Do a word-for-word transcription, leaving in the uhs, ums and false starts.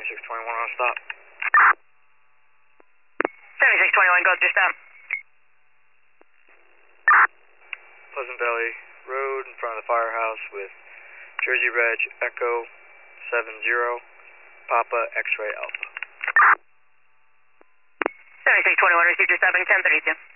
seventy-six twenty-one on stop. seventy-six twenty-one, go to your stop. Pleasant Valley Road in front of the firehouse with Jersey Reg Echo seven zero Papa X-Ray Alpha. seventy-six twenty-one, received your stopping ten thirty-two.